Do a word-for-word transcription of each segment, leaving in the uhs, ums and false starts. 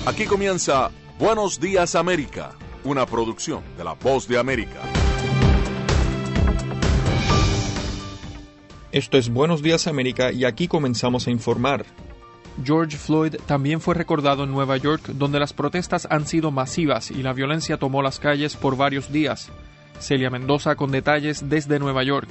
Aquí comienza Buenos Días América, una producción de La Voz de América. Esto es Buenos Días América y aquí comenzamos a informar. George Floyd también fue recordado en Nueva York, donde las protestas han sido masivas y la violencia tomó las calles por varios días. Celia Mendoza con detalles desde Nueva York.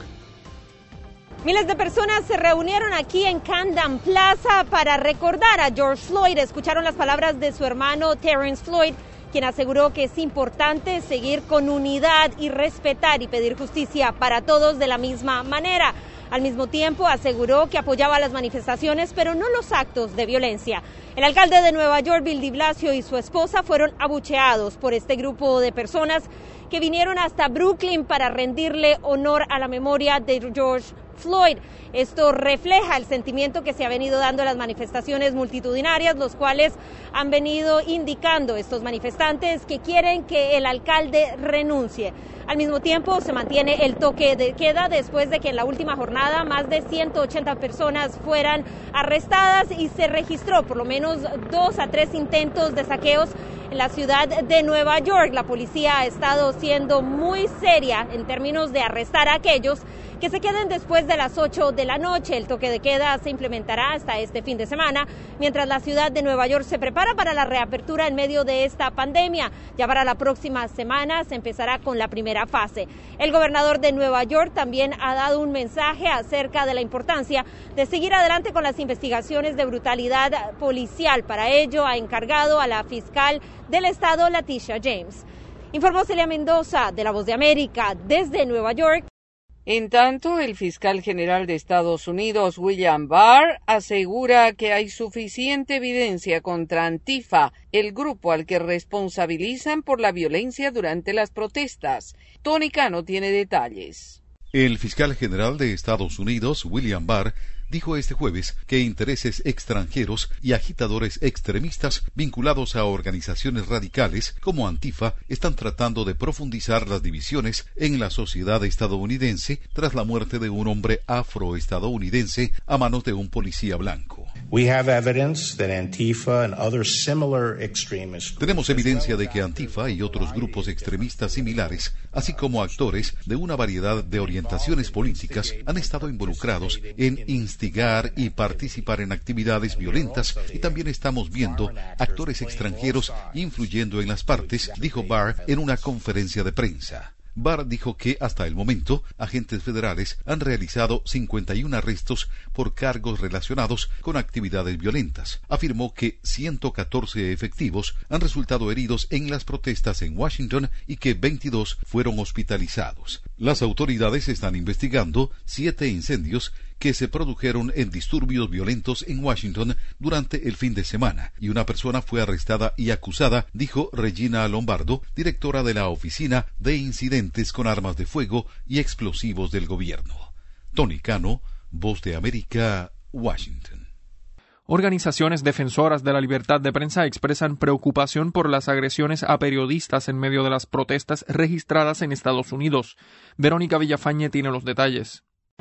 Miles de personas se reunieron aquí en Camden Plaza para recordar a George Floyd. Escucharon las palabras de su hermano Terrence Floyd, quien aseguró que es importante seguir con unidad y respetar y pedir justicia para todos de la misma manera. Al mismo tiempo, aseguró que apoyaba las manifestaciones, pero no los actos de violencia. El alcalde de Nueva York, Bill de Blasio, y su esposa fueron abucheados por este grupo de personas que vinieron hasta Brooklyn para rendirle honor a la memoria de George Floyd. Esto refleja el sentimiento que se ha venido dando en las manifestaciones multitudinarias, los cuales han venido indicando estos manifestantes que quieren que el alcalde renuncie. Al mismo tiempo, se mantiene el toque de queda después de que en la última jornada más de ciento ochenta personas fueran arrestadas y se registró por lo menos dos a tres intentos de saqueos en la ciudad de Nueva York. La policía ha estado siendo muy seria en términos de arrestar a aquellos que se queden después de las ocho de la noche. El toque de queda se implementará hasta este fin de semana, mientras la ciudad de Nueva York se prepara para la reapertura en medio de esta pandemia. Ya para la próxima semana se empezará con la primera fase. El gobernador de Nueva York también ha dado un mensaje acerca de la importancia de seguir adelante con las investigaciones de brutalidad policial. Para ello ha encargado a la fiscal del estado, Leticia James. Informó Celia Mendoza de La Voz de América desde Nueva York. En tanto, el fiscal general de Estados Unidos, William Barr, asegura que hay suficiente evidencia contra Antifa, el grupo al que responsabilizan por la violencia durante las protestas. Tony Cano tiene detalles. El fiscal general de Estados Unidos, William Barr, dijo este jueves que intereses extranjeros y agitadores extremistas vinculados a organizaciones radicales como Antifa están tratando de profundizar las divisiones en la sociedad estadounidense tras la muerte de un hombre afroestadounidense a manos de un policía blanco. Tenemos evidencia de que Antifa y otros grupos extremistas similares, así como actores de una variedad de orientaciones políticas, han estado involucrados en instigar y participar en actividades violentas, y también estamos viendo actores extranjeros influyendo en las partes, dijo Barr en una conferencia de prensa. Barr dijo que hasta el momento agentes federales han realizado cincuenta y uno arrestos por cargos relacionados con actividades violentas. Afirmó que ciento catorce efectivos han resultado heridos en las protestas en Washington y que veintidós fueron hospitalizados. Las autoridades están investigando siete incendios que se produjeron en disturbios violentos en Washington durante el fin de semana, y una persona fue arrestada y acusada, dijo Regina Lombardo, directora de la Oficina de Incidentes con Armas de Fuego y Explosivos del Gobierno. Tony Cano, Voz de América, Washington. Organizaciones defensoras de la libertad de prensa expresan preocupación por las agresiones a periodistas en medio de las protestas registradas en Estados Unidos. Verónica Villafañe tiene los detalles.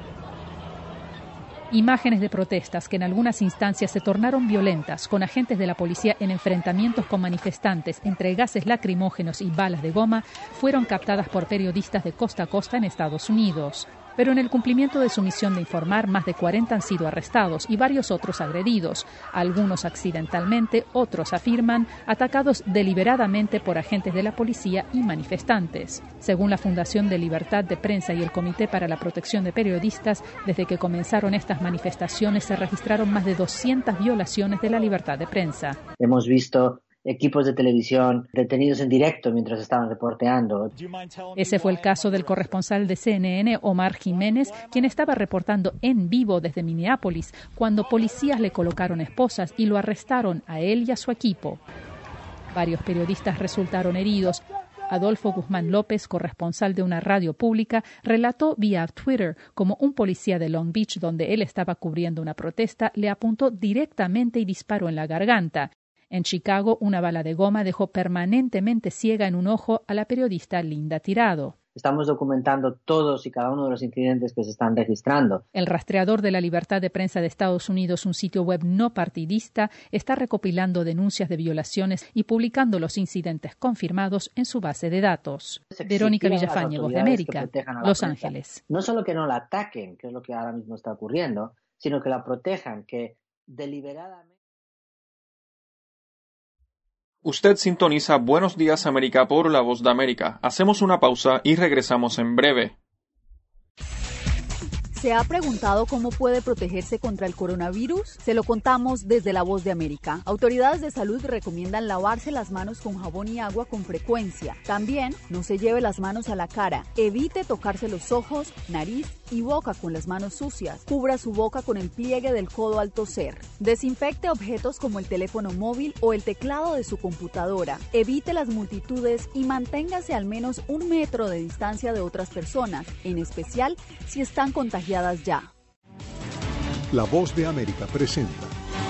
Imágenes de protestas que en algunas instancias se tornaron violentas, con agentes de la policía en enfrentamientos con manifestantes entre gases lacrimógenos y balas de goma, fueron captadas por periodistas de costa a costa en Estados Unidos. Pero en el cumplimiento de su misión de informar, más de cuarenta han sido arrestados y varios otros agredidos, algunos accidentalmente, otros afirman, atacados deliberadamente por agentes de la policía y manifestantes. Según la Fundación de Libertad de Prensa y el Comité para la Protección de Periodistas, desde que comenzaron estas manifestaciones se registraron más de doscientas violaciones de la libertad de prensa. Hemos visto equipos de televisión detenidos en directo mientras estaban reporteando. Ese fue el caso del corresponsal de C N N, Omar Jiménez, quien estaba reportando en vivo desde Minneapolis cuando policías le colocaron esposas y lo arrestaron a él y a su equipo. Varios periodistas resultaron heridos. Adolfo Guzmán López, corresponsal de una radio pública, relató vía Twitter cómo un policía de Long Beach, donde él estaba cubriendo una protesta, le apuntó directamente y disparó en la garganta. En Chicago, una bala de goma dejó permanentemente ciega en un ojo a la periodista Linda Tirado. estamos documentando todos y cada uno de los incidentes que se están registrando. El rastreador de la libertad de prensa de Estados Unidos, un sitio web no partidista, está recopilando denuncias de violaciones y publicando los incidentes confirmados en su base de datos. Verónica Villafañe, Voz de América, Los Ángeles. No solo que no la ataquen, que es lo que ahora mismo está ocurriendo, sino que la protejan, que deliberadamente... Usted sintoniza Buenos Días América por La Voz de América. Hacemos una pausa y regresamos en breve. ¿Se ha preguntado cómo puede protegerse contra el coronavirus? Se lo contamos desde La Voz de América. Autoridades de salud recomiendan lavarse las manos con jabón y agua con frecuencia. También no se lleve las manos a la cara. Evite tocarse los ojos, nariz y boca con las manos sucias. Cubra su boca con el pliegue del codo al toser. Desinfecte objetos como el teléfono móvil o el teclado de su computadora. Evite las multitudes y manténgase al menos un metro de distancia de otras personas, en especial si están contagiadas ya. La Voz de América presenta.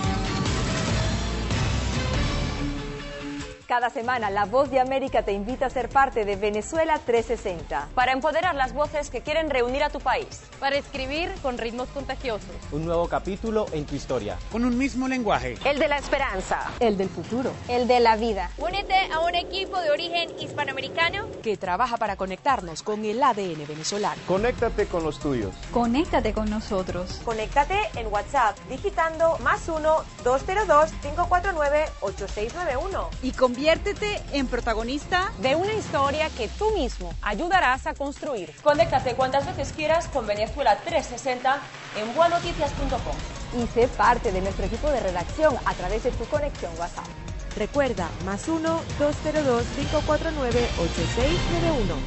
Cada semana, La Voz de América te invita a ser parte de Venezuela trescientos sesenta. Para empoderar las voces que quieren reunir a tu país. Para escribir con ritmos contagiosos. Un nuevo capítulo en tu historia. Con un mismo lenguaje. El de la esperanza. El del futuro. El de la vida. Únete a un equipo de origen hispanoamericano que trabaja para conectarnos con el A D N venezolano. Conéctate con los tuyos. Conéctate con nosotros. Conéctate en WhatsApp digitando más uno, dos cero dos, cinco cuatro nueve, ocho seis nueve uno. Y conviértete en protagonista de una historia que tú mismo ayudarás a construir. Conéctate cuantas veces quieras con Venezuela trescientos sesenta en buenoticias punto com y sé parte de nuestro equipo de redacción a través de tu conexión WhatsApp. Recuerda, más uno, dos cero dos, cinco cuatro nueve, ocho seis nueve uno.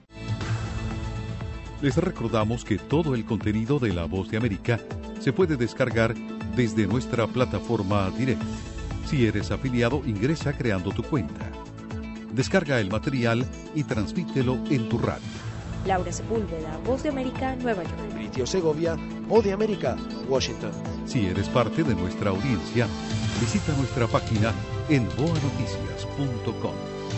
Les recordamos que todo el contenido de La Voz de América se puede descargar desde nuestra plataforma directa. Si eres afiliado, ingresa creando tu cuenta. Descarga el material y transmítelo en tu radio. Laura Sepúlveda, Voz de América, Nueva York. Britio Segovia, Voz de América, Washington. Si eres parte de nuestra audiencia, visita nuestra página en boa noticias punto com.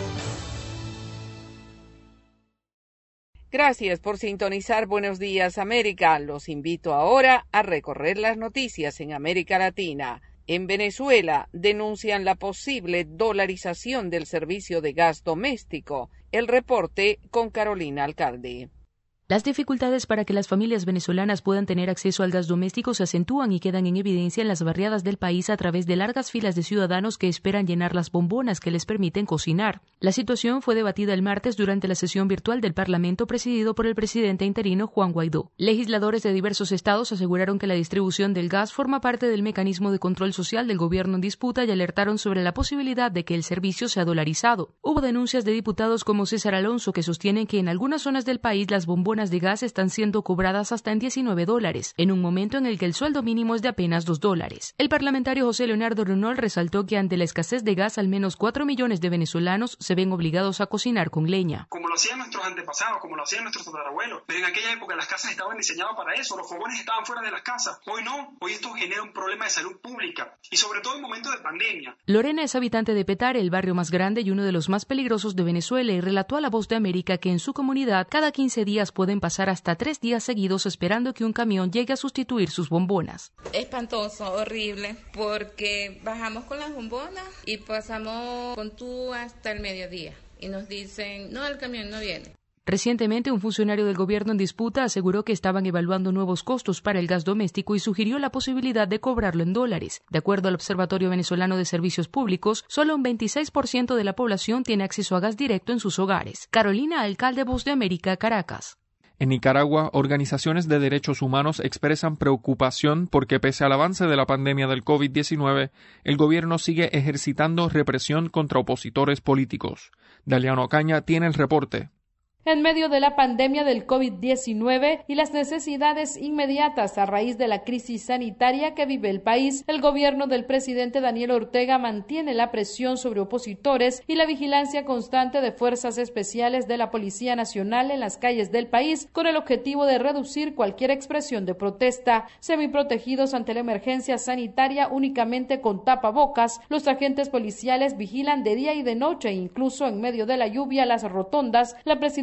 Gracias por sintonizar Buenos Días América. Los invito ahora a recorrer las noticias en América Latina. En Venezuela denuncian la posible dolarización del servicio de gas doméstico. El reporte con Carolina Alcalde. Las dificultades para que las familias venezolanas puedan tener acceso al gas doméstico se acentúan y quedan en evidencia en las barriadas del país a través de largas filas de ciudadanos que esperan llenar las bombonas que les permiten cocinar. La situación fue debatida el martes durante la sesión virtual del Parlamento presidido por el presidente interino Juan Guaidó. Legisladores de diversos estados aseguraron que la distribución del gas forma parte del mecanismo de control social del gobierno en disputa y alertaron sobre la posibilidad de que el servicio sea dolarizado. Hubo denuncias de diputados como César Alonso que sostienen que en algunas zonas del país las bombonas de gas están siendo cobradas hasta en diecinueve dólares, en un momento en el que el sueldo mínimo es de apenas dos dólares. El parlamentario José Leonardo Reynol resaltó que ante la escasez de gas, al menos cuatro millones de venezolanos se ven obligados a cocinar con leña. Como lo hacían nuestros antepasados, como lo hacían nuestros tatarabuelos, pero en aquella época las casas estaban diseñadas para eso, los fogones estaban fuera de las casas. Hoy no, hoy esto genera un problema de salud pública y sobre todo en momentos de pandemia. Lorena es habitante de Petare, el barrio más grande y uno de los más peligrosos de Venezuela, y relató a La Voz de América que en su comunidad cada quince días pueden pasar hasta tres días seguidos esperando que un camión llegue a sustituir sus bombonas. Espantoso, horrible, porque bajamos con las bombonas y pasamos con tú hasta el mediodía y nos dicen, no, el camión no viene. Recientemente, un funcionario del gobierno en disputa aseguró que estaban evaluando nuevos costos para el gas doméstico y sugirió la posibilidad de cobrarlo en dólares. De acuerdo al Observatorio Venezolano de Servicios Públicos, solo un veintiséis por ciento de la población tiene acceso a gas directo en sus hogares. Carolina Alcalde, Voz de América, Caracas. En Nicaragua, organizaciones de derechos humanos expresan preocupación porque pese al avance de la pandemia del COVID diecinueve, el gobierno sigue ejercitando represión contra opositores políticos. Daliano Ocaña tiene el reporte. En medio de la pandemia del COVID diecinueve y las necesidades inmediatas a raíz de la crisis sanitaria que vive el país, el gobierno del presidente Daniel Ortega mantiene la presión sobre opositores y la vigilancia constante de fuerzas especiales de la Policía Nacional en las calles del país con el objetivo de reducir cualquier expresión de protesta. Semiprotegidos ante la emergencia sanitaria únicamente con tapabocas, los agentes policiales vigilan de día y de noche, incluso en medio de la lluvia, las rotondas. La presidenta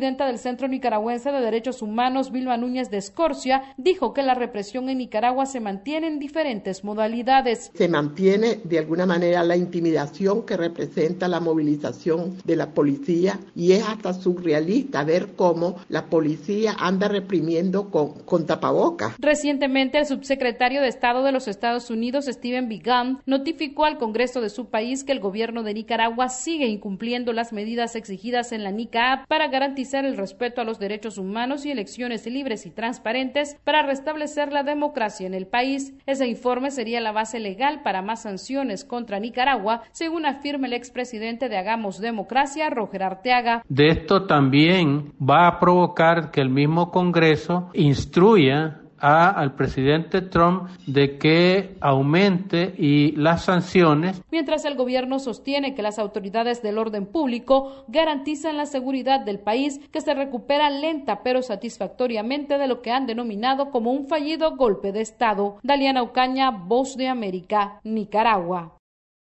presidenta del Centro Nicaragüense de Derechos Humanos, Vilma Núñez de Escorcia, dijo que la represión en Nicaragua se mantiene en diferentes modalidades. Se mantiene de alguna manera la intimidación que representa la movilización de la policía y es hasta surrealista ver cómo la policía anda reprimiendo con, con tapabocas. Recientemente, el subsecretario de Estado de los Estados Unidos, Stephen Biegun, notificó al Congreso de su país que el gobierno de Nicaragua sigue incumpliendo las medidas exigidas en la NICAP para garantizar el respeto a los derechos humanos y elecciones libres y transparentes para restablecer la democracia en el país. Ese informe sería la base legal para más sanciones contra Nicaragua, según afirma el expresidente de Hagamos Democracia, Roger Arteaga. De esto también va a provocar que el mismo Congreso instruya A, al presidente Trump de que aumente y las sanciones. Mientras el gobierno sostiene que las autoridades del orden público garantizan la seguridad del país, que se recupera lenta pero satisfactoriamente de lo que han denominado como un fallido golpe de Estado. Daliana Ocaña, Voz de América, Nicaragua.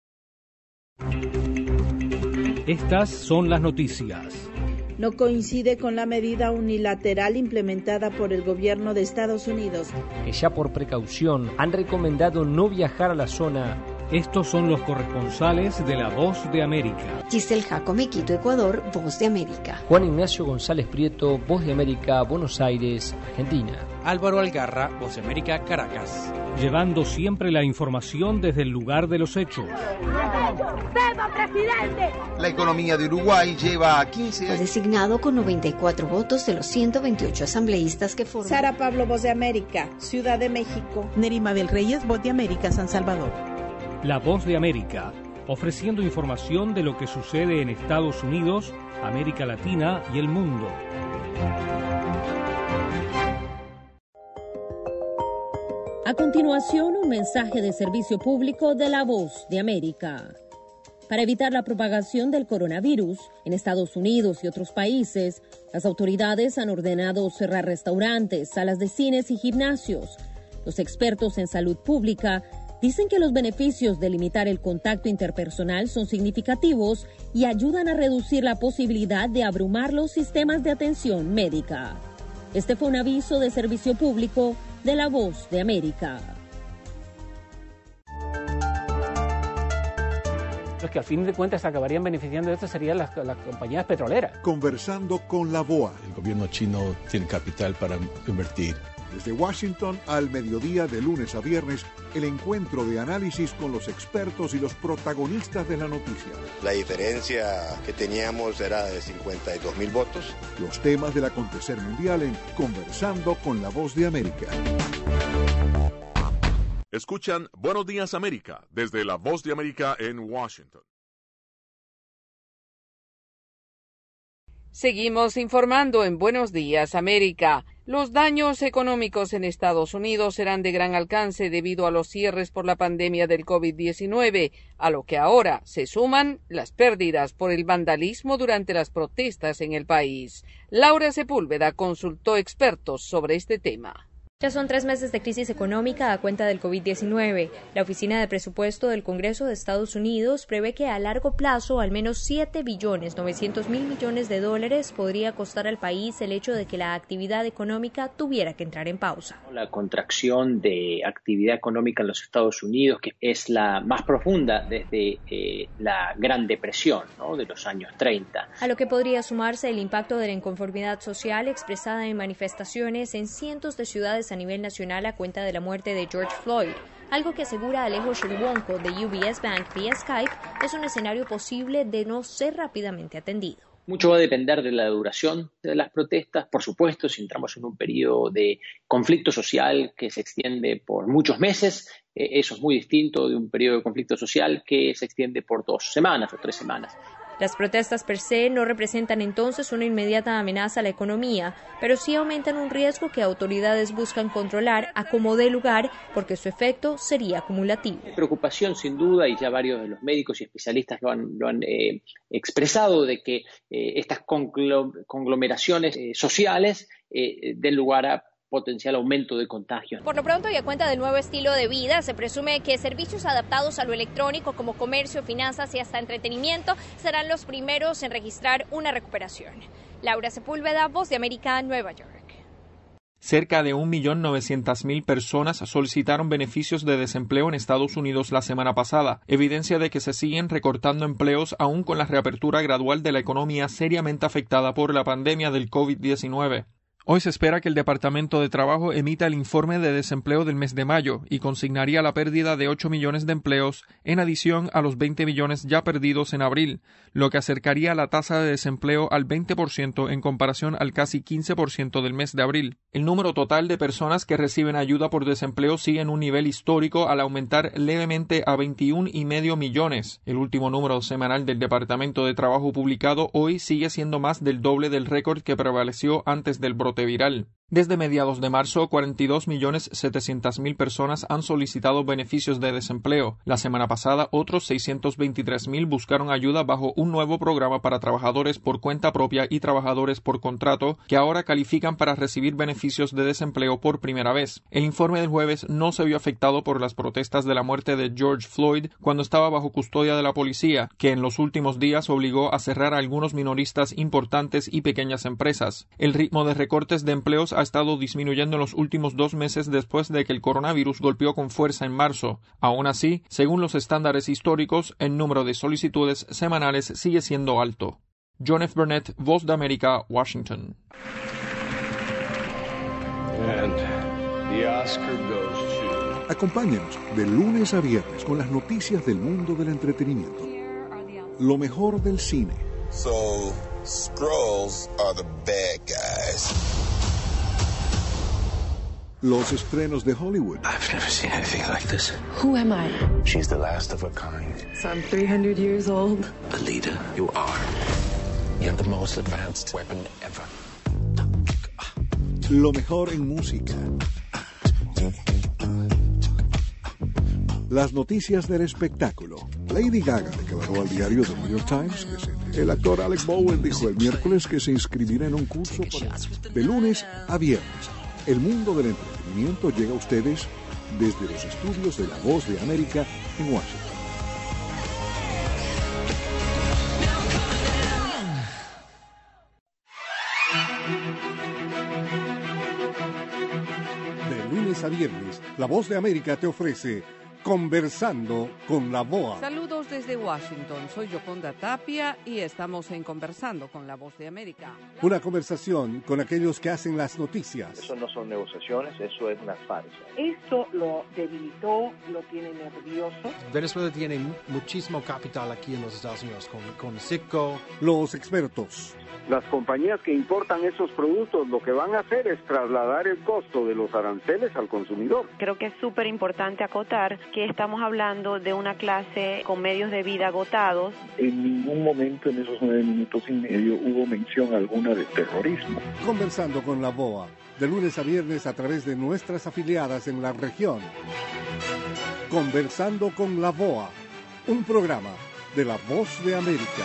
Estas son las noticias. No coincide con la medida unilateral implementada por el gobierno de Estados Unidos, que ya por precaución han recomendado no viajar a la zona. Estos son los corresponsales de La Voz de América. Giselle Jacome, Quito, Ecuador, Voz de América. Juan Ignacio González Prieto, Voz de América, Buenos Aires, Argentina. Álvaro Algarra, Voz de América, Caracas. Llevando siempre la información desde el lugar de los hechos. ¡Viva, presidente! La economía de Uruguay lleva quince años. Fue designado con noventa y cuatro votos de los ciento veintiocho asambleístas que forman. Sara Pablo, Voz de América, Ciudad de México. Nerima del Reyes, Voz de América, San Salvador. La Voz de América, ofreciendo información de lo que sucede en Estados Unidos, América Latina y el mundo. A continuación, un mensaje de servicio público de La Voz de América. Para evitar la propagación del coronavirus en Estados Unidos y otros países, las autoridades han ordenado cerrar restaurantes, salas de cines y gimnasios. Los expertos en salud pública dicen que los beneficios de limitar el contacto interpersonal son significativos y ayudan a reducir la posibilidad de abrumar los sistemas de atención médica. Este fue un aviso de servicio público de La Voz de América. Los que al fin de cuentas acabarían beneficiando de esto serían las, las compañías petroleras. Conversando con la B O A. El gobierno chino tiene capital para invertir. Desde Washington al mediodía de lunes a viernes, el encuentro de análisis con los expertos y los protagonistas de la noticia. La diferencia que teníamos era de cincuenta y dos mil votos. Los temas del acontecer mundial en Conversando con la Voz de América. Escuchan Buenos Días América desde la Voz de América en Washington. Seguimos informando en Buenos Días América. Los daños económicos en Estados Unidos serán de gran alcance debido a los cierres por la pandemia del COVID diecinueve, a lo que ahora se suman las pérdidas por el vandalismo durante las protestas en el país. Laura Sepúlveda consultó expertos sobre este tema. Ya son tres meses de crisis económica a cuenta del COVID diecinueve. La Oficina de Presupuesto del Congreso de Estados Unidos prevé que a largo plazo al menos siete billones novecientos mil millones de dólares podría costar al país el hecho de que la actividad económica tuviera que entrar en pausa. La contracción de actividad económica en los Estados Unidos, que es la más profunda desde eh, la Gran Depresión, ¿no?, de los años treinta. A lo que podría sumarse el impacto de la inconformidad social expresada en manifestaciones en cientos de ciudades a nivel nacional a cuenta de la muerte de George Floyd, algo que asegura Alejo Shirwonko de U B S Bank vía Skype es un escenario posible de no ser rápidamente atendido. Mucho va a depender de la duración de las protestas. Por supuesto, si entramos en un periodo de conflicto social que se extiende por muchos meses, eh, eso es muy distinto de un periodo de conflicto social que se extiende por dos semanas o tres semanas. Las protestas per se no representan entonces una inmediata amenaza a la economía, pero sí aumentan un riesgo que autoridades buscan controlar a como dé lugar, porque su efecto sería acumulativo. Preocupación, sin duda, y ya varios de los médicos y especialistas lo han, lo han eh, expresado, de que eh, estas conglomeraciones eh, sociales eh, den lugar a potencial aumento de contagios. Por lo pronto, y a cuenta del nuevo estilo de vida, se presume que servicios adaptados a lo electrónico como comercio, finanzas y hasta entretenimiento serán los primeros en registrar una recuperación. Laura Sepúlveda, Voz de América, Nueva York. Cerca de un millón novecientas mil personas solicitaron beneficios de desempleo en Estados Unidos la semana pasada, evidencia de que se siguen recortando empleos aún con la reapertura gradual de la economía seriamente afectada por la pandemia del COVID diecinueve. Hoy se espera que el Departamento de Trabajo emita el informe de desempleo del mes de mayo y consignaría la pérdida de ocho millones de empleos en adición a los veinte millones ya perdidos en abril, lo que acercaría la tasa de desempleo al veinte por ciento en comparación al casi quince por ciento del mes de abril. El número total de personas que reciben ayuda por desempleo sigue en un nivel histórico al aumentar levemente a veintiún y medio millones. El último número semanal del Departamento de Trabajo publicado hoy sigue siendo más del doble del récord que prevaleció antes del brote viral. Desde mediados de marzo, cuarenta y dos millones setecientas mil personas han solicitado beneficios de desempleo. La semana pasada, otros seiscientos veintitrés mil buscaron ayuda bajo un nuevo programa para trabajadores por cuenta propia y trabajadores por contrato, que ahora califican para recibir beneficios de desempleo por primera vez. El informe del jueves no se vio afectado por las protestas de la muerte de George Floyd cuando estaba bajo custodia de la policía, que en los últimos días obligó a cerrar a algunos minoristas importantes y pequeñas empresas. El ritmo de recortes de empleos ha estado disminuyendo en los últimos dos meses después de que el coronavirus golpeó con fuerza en marzo. Aún así, según los estándares históricos, el número de solicitudes semanales sigue siendo alto. John F. Burnett, Voz de América, Washington. And the Oscar goes to... Acompáñenos de lunes a viernes con las noticias del mundo del entretenimiento. Lo mejor del cine. So, Skrulls are the bad guys. Los estrenos de Hollywood. I've never seen anything like this. Who am I? She's the last of her kind. So I'm three hundred years old. A leader, you are. You're the most advanced weapon ever. Lo mejor en música. Las noticias del espectáculo. Lady Gaga declaró al diario The New York Times que se... El actor Alec Bowen dijo el miércoles que se inscribirá en un curso para... de lunes a viernes. El mundo del entretenimiento llega a ustedes desde los estudios de La Voz de América en Washington. De lunes a viernes, La Voz de América te ofrece Conversando con la B O A. Saludos desde Washington, soy Yoconda Tapia y estamos en Conversando con la Voz de América. Una conversación con aquellos que hacen las noticias. Eso no son negociaciones, eso es una farsa. Esto lo debilitó, lo tiene nervioso. Venezuela tiene muchísimo capital aquí en los Estados Unidos, con, con Citgo. Los expertos. Las compañías que importan esos productos lo que van a hacer es trasladar el costo de los aranceles al consumidor. Creo que es súper importante acotar que estamos hablando de una clase con medios de vida agotados. En ningún momento en esos nueve minutos y medio hubo mención alguna de terrorismo. Conversando con la B O A, de lunes a viernes a través de nuestras afiliadas en la región. Conversando con la B O A, un programa de La Voz de América.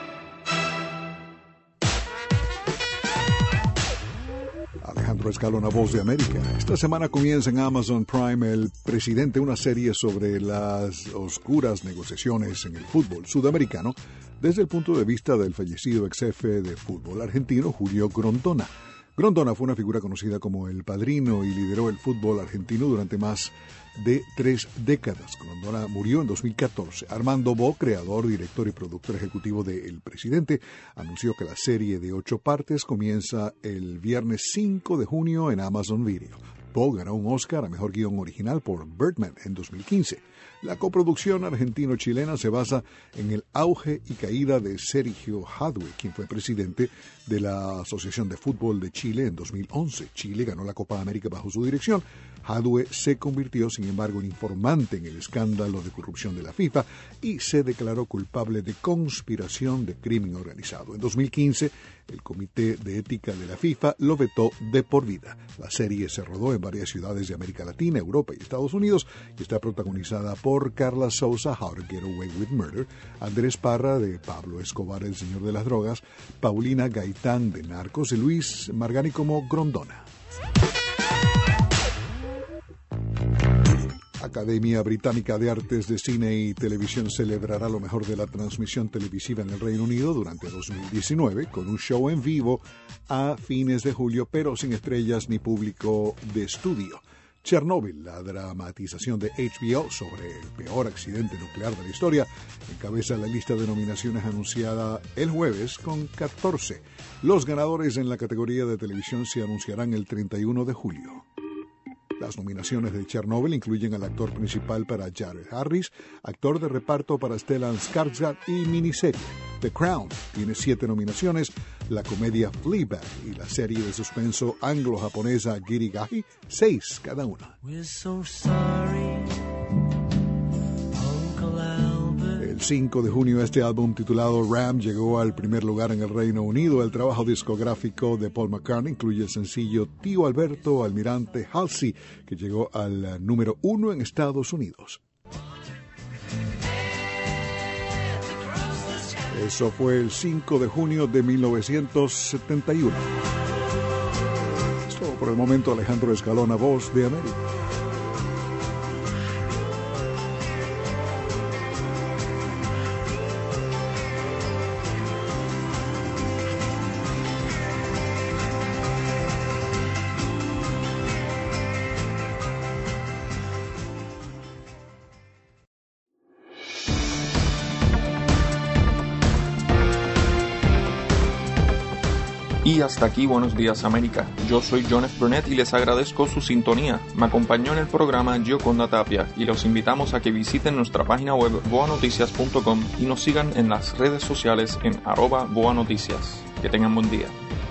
Alejandro Escalona, Voz de América. Esta semana comienza en Amazon Prime El Presidente, una serie sobre las oscuras negociaciones en el fútbol sudamericano desde el punto de vista del fallecido ex jefe de fútbol argentino, Julio Grondona. Grondona fue una figura conocida como el padrino y lideró el fútbol argentino durante más de tres décadas. Grondona murió en dos mil catorce. Armando Bo, creador, director y productor ejecutivo de El Presidente, anunció que la serie de ocho partes comienza el viernes cinco de junio en Amazon Video. Bo ganó un Oscar a Mejor Guión Original por Birdman en dos mil quince. La coproducción argentino-chilena se basa en el auge y caída de Sergio Hadwe, quien fue presidente de la Asociación de Fútbol de Chile en dos mil once. Chile ganó la Copa América bajo su dirección. Hadwe se convirtió, sin embargo, en informante en el escándalo de corrupción de la FIFA y se declaró culpable de conspiración de crimen organizado. En dos mil quince, el Comité de Ética de la FIFA lo vetó de por vida. La serie se rodó en varias ciudades de América Latina, Europa y Estados Unidos y está protagonizada por Carla Souza, How to Get Away with Murder, Andrés Parra, de Pablo Escobar, el Señor de las Drogas, Paulina Gaitán, de Narcos, y Luis Margani como Grondona. Academia Británica de Artes de Cine y Televisión celebrará lo mejor de la transmisión televisiva en el Reino Unido durante dos mil diecinueve con un show en vivo a fines de julio, pero sin estrellas ni público de estudio. Chernobyl, la dramatización de H B O sobre el peor accidente nuclear de la historia, encabeza la lista de nominaciones anunciada el jueves con catorce. Los ganadores en la categoría de televisión se anunciarán el treinta y uno de julio. Las nominaciones de Chernobyl incluyen al actor principal para Jared Harris, actor de reparto para Stellan Skarsgård y miniserie. The Crown tiene siete nominaciones, la comedia Fleabag y la serie de suspenso anglo-japonesa Girigahi, seis cada una. El cinco de junio este álbum titulado Ram llegó al primer lugar en el Reino Unido. El trabajo discográfico de Paul McCartney incluye el sencillo Tío Alberto, Almirante Halsey, que llegó al número uno en Estados Unidos. Eso fue el cinco de junio de mil novecientos setenta y uno. Esto por el momento. Alejandro Escalona, Voz de América. Y hasta aquí Buenos Días América. Yo soy John F. Burnett y les agradezco su sintonía. Me acompañó en el programa Gioconda Tapia y los invitamos a que visiten nuestra página web boa noticias punto com y nos sigan en las redes sociales en arroba boanoticias. Que tengan buen día.